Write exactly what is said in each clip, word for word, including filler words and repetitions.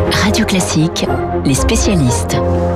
Radio Classique, les spécialistes.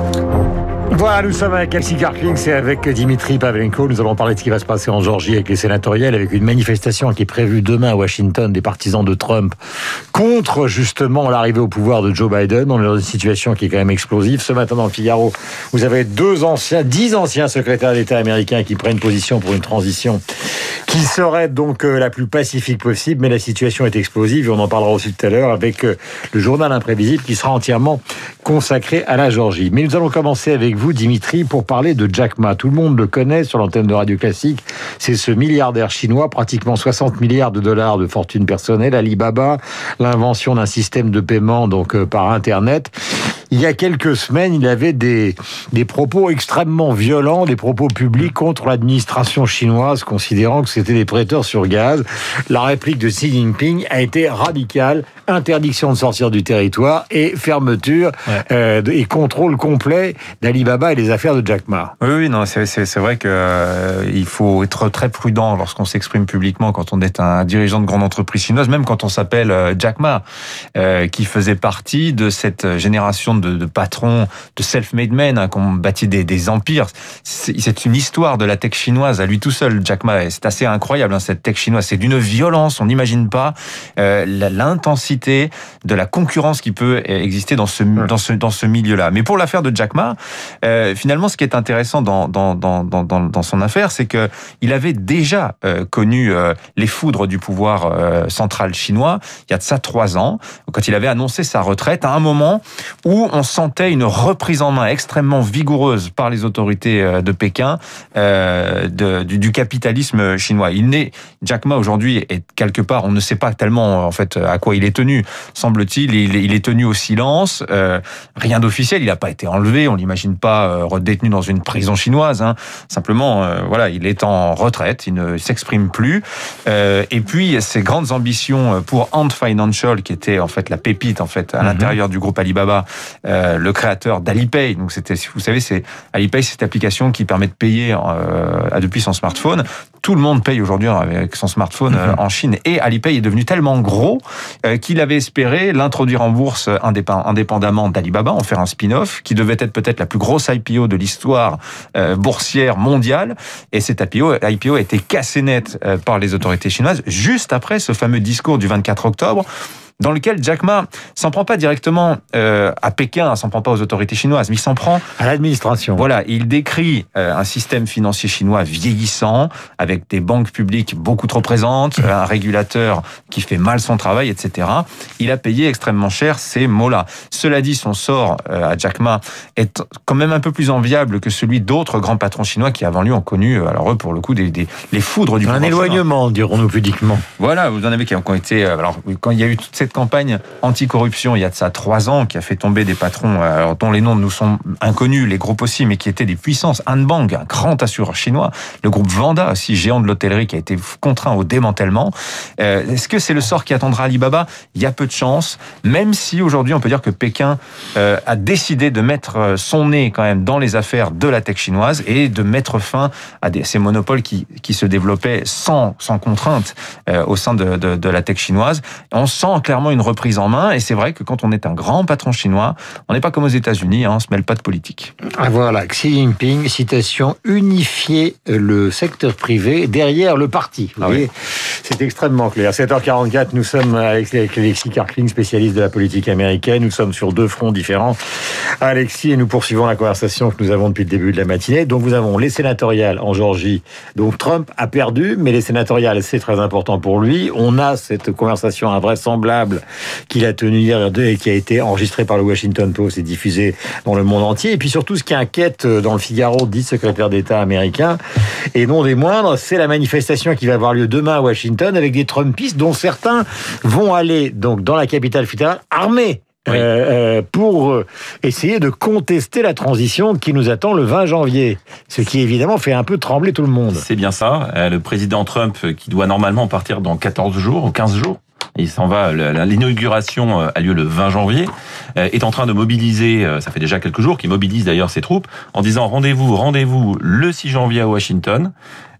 Voilà, nous sommes avec Alexis Karklins et avec Dimitri Pavlenko. Nous allons parler de ce qui va se passer en Géorgie avec les sénatoriales, avec une manifestation qui est prévue demain à Washington des partisans de Trump contre justement l'arrivée au pouvoir de Joe Biden. On est dans une situation qui est quand même explosive. Ce matin dans le Figaro, vous avez deux anciens, dix anciens secrétaires d'État américains qui prennent position pour une transition qui serait donc la plus pacifique possible, mais la situation est explosive et on en parlera aussi tout à l'heure avec le journal imprévisible qui sera entièrement consacré à la Géorgie. Mais nous allons commencer avec vous, Dimitri, pour parler de Jack Ma. Tout le monde le connaît sur l'antenne de Radio Classique. C'est ce milliardaire chinois, pratiquement soixante milliards de dollars de fortune personnelle, Alibaba, l'invention d'un système de paiement donc euh, par Internet. Il y a quelques semaines, il avait des, des propos extrêmement violents, des propos publics contre l'administration chinoise, considérant que c'était des prêteurs sur gaz. La réplique de Xi Jinping a été radicale, interdiction de sortir du territoire et fermeture ouais. euh, et contrôle complet d'Alibaba et des affaires de Jack Ma. Oui, oui, non, c'est, c'est, c'est vrai qu'il euh, faut être très prudent lorsqu'on s'exprime publiquement quand on est un dirigeant de grande entreprise chinoise, même quand on s'appelle euh, Jack Ma, euh, qui faisait partie de cette génération de De, de patrons, de self-made men hein, qui ont bâti des, des empires. C'est, c'est une histoire de la tech chinoise à lui tout seul, Jack Ma. C'est assez incroyable hein, cette tech chinoise. C'est d'une violence, on n'imagine pas euh, l'intensité de la concurrence qui peut exister dans ce dans ce dans ce milieu-là. Mais pour l'affaire de Jack Ma, euh, finalement, ce qui est intéressant dans dans dans dans dans, dans son affaire, c'est que il avait déjà euh, connu euh, les foudres du pouvoir euh, central chinois. Il y a de ça trois ans, quand il avait annoncé sa retraite, à un moment où on sentait une reprise en main extrêmement vigoureuse par les autorités de Pékin euh, de, du, du capitalisme chinois. Il n'est, Jack Ma aujourd'hui est quelque part, on ne sait pas tellement en fait à quoi il est tenu. Semble-t-il, il, il est tenu au silence, euh, rien d'officiel. Il n'a pas été enlevé, on l'imagine pas euh, détenu dans une prison chinoise. Hein. Simplement, euh, voilà, il est en retraite, il ne s'exprime plus. Euh, et puis ses grandes ambitions pour Ant Financial, qui était en fait la pépite en fait à mm-hmm. l'intérieur du groupe Alibaba. Euh, le créateur d'Alipay. Donc c'était, vous savez, c'est Alipay, c'est cette application qui permet de payer euh, depuis son smartphone. Tout le monde paye aujourd'hui avec son smartphone euh, en Chine. Et Alipay est devenu tellement gros euh, qu'il avait espéré l'introduire en bourse indép- indépendamment d'Alibaba, en faire un spin-off qui devait être peut-être la plus grosse I P O de l'histoire euh, boursière mondiale. Et cette I P O, I P O a été cassée net euh, par les autorités chinoises juste après ce fameux discours du vingt-quatre octobre. Dans lequel Jack Ma s'en prend pas directement euh, à Pékin, s'en prend pas aux autorités chinoises, mais il s'en prend à l'administration. Voilà, il décrit euh, un système financier chinois vieillissant, avec des banques publiques beaucoup trop présentes, un régulateur qui fait mal son travail, et cetera. Il a payé extrêmement cher ces mots-là. Cela dit, son sort euh, à Jack Ma est quand même un peu plus enviable que celui d'autres grands patrons chinois qui avant lui ont connu, alors eux pour le coup, des, des les foudres du pouvoir. Un éloignement, dirons-nous pudiquement. Voilà, vous en avez qui ont, qui ont été. Alors quand il y a eu toute cette campagne anticorruption, il y a de ça trois ans, qui a fait tomber des patrons alors, dont les noms nous sont inconnus, les groupes aussi, mais qui étaient des puissances. Hanbang, un grand assureur chinois, le groupe Vanda, aussi géant de l'hôtellerie, qui a été contraint au démantèlement. Euh, est-ce que c'est le sort qui attendra Alibaba ? Il y a peu de chance, même si aujourd'hui on peut dire que Pékin euh, a décidé de mettre son nez quand même dans les affaires de la tech chinoise et de mettre fin à des, ces monopoles qui, qui se développaient sans, sans contrainte euh, au sein de, de, de la tech chinoise. On sent clairement une reprise en main, et c'est vrai que quand on est un grand patron chinois, on n'est pas comme aux États-Unis, hein, on se mêle pas de politique. Ah voilà, Xi Jinping, citation, unifier le secteur privé derrière le parti. Vous ah voyez, oui. C'est extrêmement clair. sept heures quarante-quatre, nous sommes avec Alexis Karklins, spécialiste de la politique américaine. Nous sommes sur deux fronts différents. Alexis, et nous poursuivons la conversation que nous avons depuis le début de la matinée. Donc, nous avons les sénatoriales en Géorgie. Donc, Trump a perdu, mais les sénatoriales, c'est très important pour lui. On a cette conversation invraisemblable qu'il a tenue hier et qui a été enregistrée par le Washington Post et diffusée dans le monde entier. Et puis, surtout, ce qui inquiète dans le Figaro, dix secrétaires d'État américains, et non des moindres, c'est la manifestation qui va avoir lieu demain à Washington avec des Trumpistes dont certains vont aller donc dans la capitale fédérale armés. Oui. Euh, pour essayer de contester la transition qui nous attend le vingt janvier. Ce qui évidemment fait un peu trembler tout le monde. C'est bien ça. Le président Trump, qui doit normalement partir dans quatorze jours ou quinze jours, il s'en va, l'inauguration a lieu le vingt janvier, est en train de mobiliser, ça fait déjà quelques jours qu'il mobilise d'ailleurs ses troupes, en disant rendez-vous, rendez-vous le six janvier à Washington.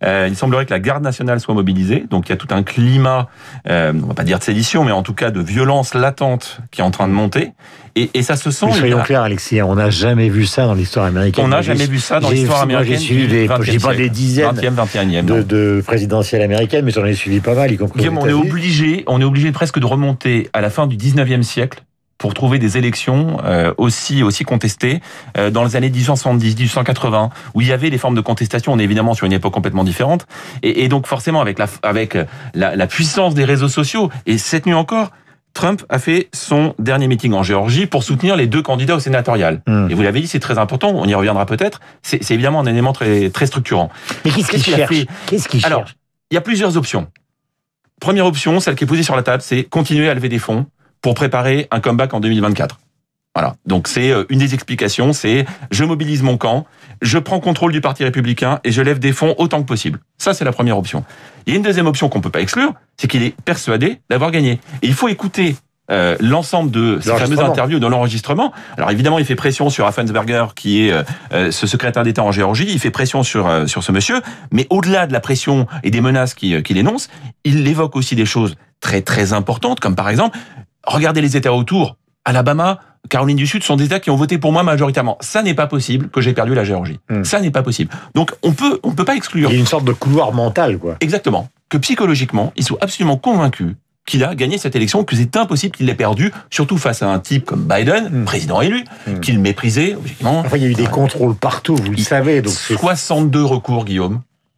Euh, il semblerait que la garde nationale soit mobilisée. Donc il y a tout un climat, euh, on va pas dire de sédition, mais en tout cas de violence latente qui est en train de monter. Et, et ça se sent. Mais soyons a... clairs, Alexis, on n'a jamais vu ça dans l'histoire américaine. On n'a jamais vu ça dans l'histoire américaine. J'ai suivi des, je dis pas des dizaines vingtième, vingt et unième, de, de présidentielles américaines, mais j'en ai suivi pas mal, y compris. Guillaume, on est obligé, on est obligé presque de remonter à la fin du dix-neuvième siècle pour trouver des élections euh, aussi aussi contestées euh, dans les années dix-huit cent soixante-dix, dix-huit cent quatre-vingts, où il y avait des formes de contestation. On est évidemment sur une époque complètement différente, et, et donc forcément avec la avec la, la puissance des réseaux sociaux. Et cette nuit encore, Trump a fait son dernier meeting en Géorgie pour soutenir les deux candidats au sénatorial. Mmh. Et vous l'avez dit, c'est très important, on y reviendra peut-être, c'est, c'est évidemment un élément très, très structurant. Mais qu'est-ce qu'il qu'est-ce cherche qu'il a fait Qu'est-ce qu'il Alors, cherche il y a plusieurs options. Première option, celle qui est posée sur la table, c'est continuer à lever des fonds pour préparer un comeback en deux mille vingt-quatre. Voilà. Donc c'est une des explications, c'est je mobilise mon camp, je prends contrôle du Parti républicain et je lève des fonds autant que possible. Ça, c'est la première option. Il y a une deuxième option qu'on peut pas exclure, c'est qu'il est persuadé d'avoir gagné. Et il faut écouter euh, l'ensemble de ces fameuses interviews dans l'enregistrement. Alors évidemment, il fait pression sur Raffensperger, qui est euh, ce secrétaire d'État en Géorgie. Il fait pression sur euh, sur ce monsieur. Mais au-delà de la pression et des menaces qu'il, qu'il énonce, il évoque aussi des choses très très importantes, comme par exemple, regardez les États autour. Alabama, Caroline du Sud sont des États qui ont voté pour moi majoritairement. Ça n'est pas possible que j'ai perdu la Géorgie. Mmh. Ça n'est pas possible. Donc on peut on peut pas exclure. Il y a une sorte de couloir mental, quoi. Exactement. Que psychologiquement, ils sont absolument convaincus qu'il a gagné cette élection, que c'est impossible qu'il l'ait perdu, surtout face à un type comme Biden, mmh. président élu, mmh. qu'il méprisait, objectivement. Enfin, il y a eu des contrôles partout, vous le il, savez. Donc soixante-deux recours, Guillaume.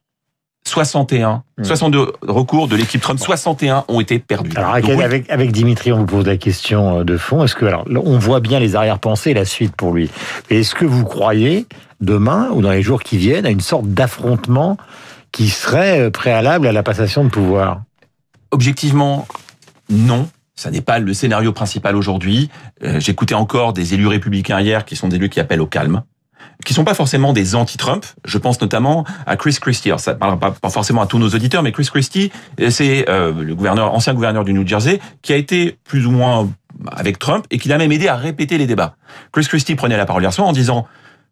soixante et un. Mmh. soixante-deux recours de l'équipe Trump, soixante et un ont été perdus. Alors, avec, Donc, oui. avec, avec Dimitri, on vous pose la question de fond. Est-ce que, alors, on voit bien les arrière-pensées et la suite pour lui. Et est-ce que vous croyez, demain, ou dans les jours qui viennent, à une sorte d'affrontement qui serait préalable à la passation de pouvoir ? Objectivement, non. Ça n'est pas le scénario principal aujourd'hui. Euh, j'écoutais encore des élus républicains hier qui sont des élus qui appellent au calme, qui sont pas forcément des anti-Trump. Je pense notamment à Chris Christie. Alors, ça ne parle pas, pas forcément à tous nos auditeurs, mais Chris Christie, c'est euh, le gouverneur, ancien gouverneur du New Jersey, qui a été plus ou moins avec Trump et qui l'a même aidé à répéter les débats. Chris Christie prenait la parole hier soir en disant,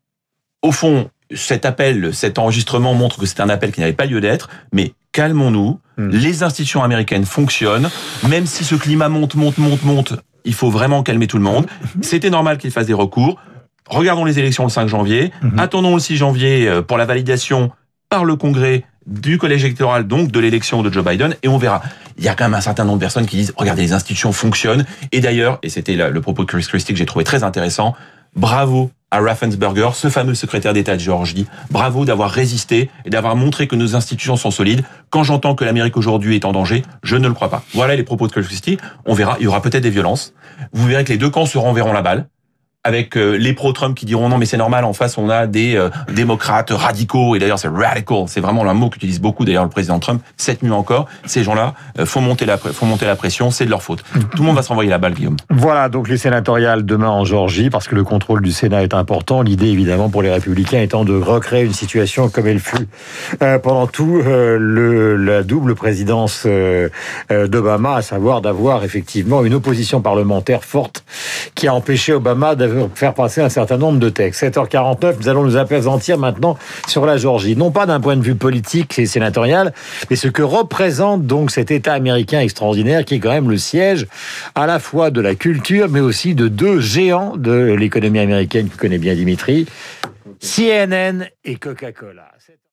au fond, cet appel, cet enregistrement montre que c'est un appel qui n'avait pas lieu d'être, mais calmons-nous. Mmh. Les institutions américaines fonctionnent, même si ce climat monte, monte, monte, monte. Il faut vraiment calmer tout le monde. C'était normal qu'il fasse des recours. Regardons les élections le cinq janvier. Mmh. Attendons le six janvier pour la validation par le Congrès du collège électoral, donc de l'élection de Joe Biden, et on verra. Il y a quand même un certain nombre de personnes qui disent, regardez, les institutions fonctionnent. Et d'ailleurs, et c'était le propos de Chris Christie que j'ai trouvé très intéressant, bravo à Raffensperger, ce fameux secrétaire d'État de Géorgie. Bravo d'avoir résisté et d'avoir montré que nos institutions sont solides. Quand j'entends que l'Amérique aujourd'hui est en danger, je ne le crois pas. Voilà les propos de Chris Christie. On verra, il y aura peut-être des violences. Vous verrez que les deux camps se renverront la balle, avec euh, les pro-Trump qui diront non mais c'est normal, en face on a des euh, démocrates radicaux, et d'ailleurs c'est radical, c'est vraiment un mot qu'utilise beaucoup d'ailleurs le président Trump, cette nuit encore, ces gens-là euh, font monter la font monter la pression, c'est de leur faute. Tout le monde va se renvoyer la balle, Guillaume. Voilà, donc les sénatoriales demain en Géorgie, parce que le contrôle du Sénat est important, l'idée évidemment pour les républicains étant de recréer une situation comme elle fut euh, pendant tout euh, le, la double présidence euh, euh, d'Obama, à savoir d'avoir effectivement une opposition parlementaire forte qui a empêché Obama de faire passer un certain nombre de textes. sept heures quarante-neuf, nous allons nous appesantir maintenant sur la Géorgie. Non pas d'un point de vue politique et sénatorial, mais ce que représente donc cet État américain extraordinaire qui est quand même le siège à la fois de la culture, mais aussi de deux géants de l'économie américaine que connaît bien Dimitri, C N N et Coca-Cola.